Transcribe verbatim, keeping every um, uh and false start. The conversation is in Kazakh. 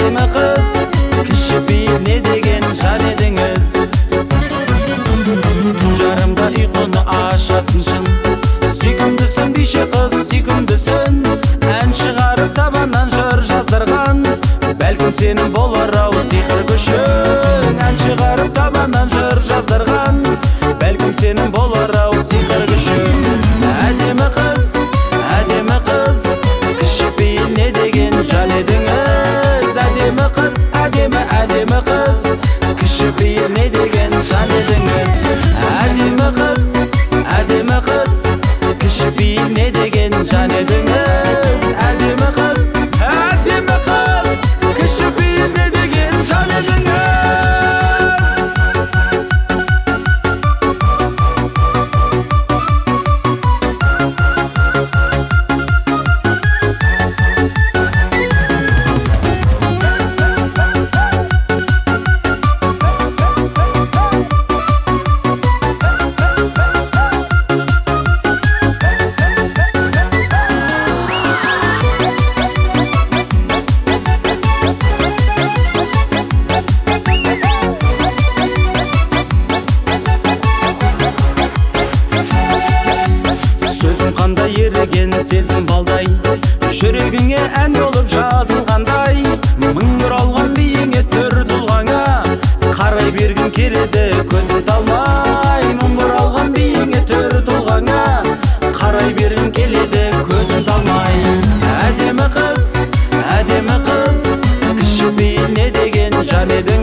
әдемі қыз, кішіпейіл не деген жан едіңіз. Жарымда ұйқыны ашатын шын, сүйкімдісің бейше қыз, сүйкімдісің. Ән шығарып табаннан жыр жаздырған, бәлкім сенің болар ау сиқыр күшің. Ән шығарып табаннан жыр жаздырған, бәлкім сенің болар ау сиқыр күшің. Әдемі қыз, әдемі қыз, кішіпейіл не деген жан едіңіз. Әдемі қыз, әдемі әдемі қыз, кішіпейіл не деген жан едіңіз. Әдемі қыз, әдемі қыз, кішіпейіл не деген жан едіңіз. Әдемі қыз, әдемі қыз, кішіпейіл не деген жан едіңіз. Қандай еріген сезім балдай, жүрегіңе ән болып жазылғандай. Мың бұралған биіңе түр тұлғаңа, қарай бергім келеді көзім талмай. Мың бұралған биіңе түр тұлғаңа, қарай бергім келеді көзім талмай. Әдемі қыз, әдемі қыз, кішіпейіл не деген жан едің.